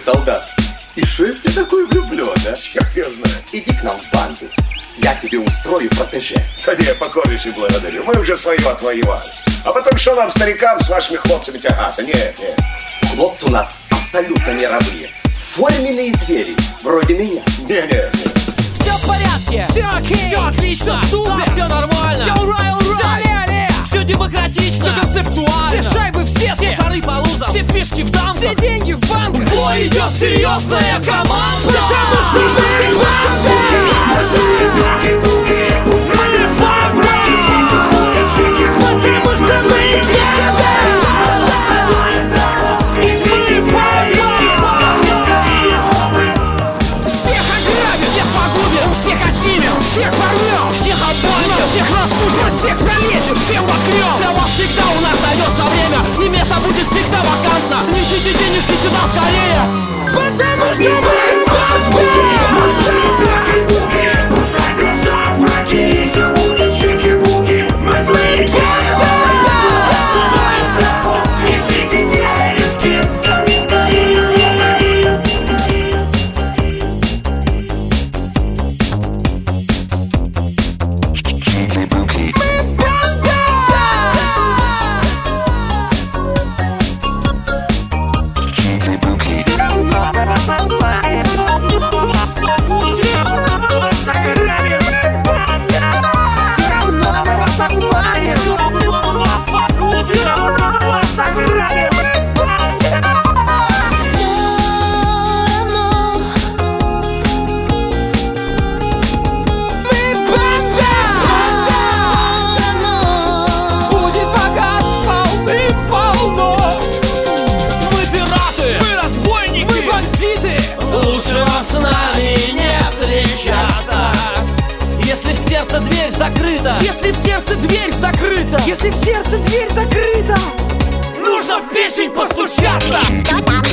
солдат. И шо я в тебя такой влюблен, а? Черт я знаю. Иди к нам в банду. Я тебе устрою протеже. Да не, покорнейше благодарю. Мы уже свое отвоевали. А потом что нам, старикам, с вашими хлопцами тягаться? Нет. Хлопцы у нас абсолютно мировые. Форменные звери, вроде меня. Не. Все в порядке, все окей, все отлично, все супер, да, все нормально, все урай, все демократично, все концептуально, все шайбы, все шары по лузам, все фишки в танках, все деньги в банках. В бой идет серьезная команда, потому что мы банда. Всех порвем, всех обманем, всех распустим, всех пролезем, всем воткнем. Для вас всегда у нас дается время, и место будет всегда вакантно. Несите денежки сюда скорее, потому что мы банда. Если в сердце дверь закрыта, если в сердце дверь закрыта, если в сердце дверь закрыта, нужно в печень постучаться.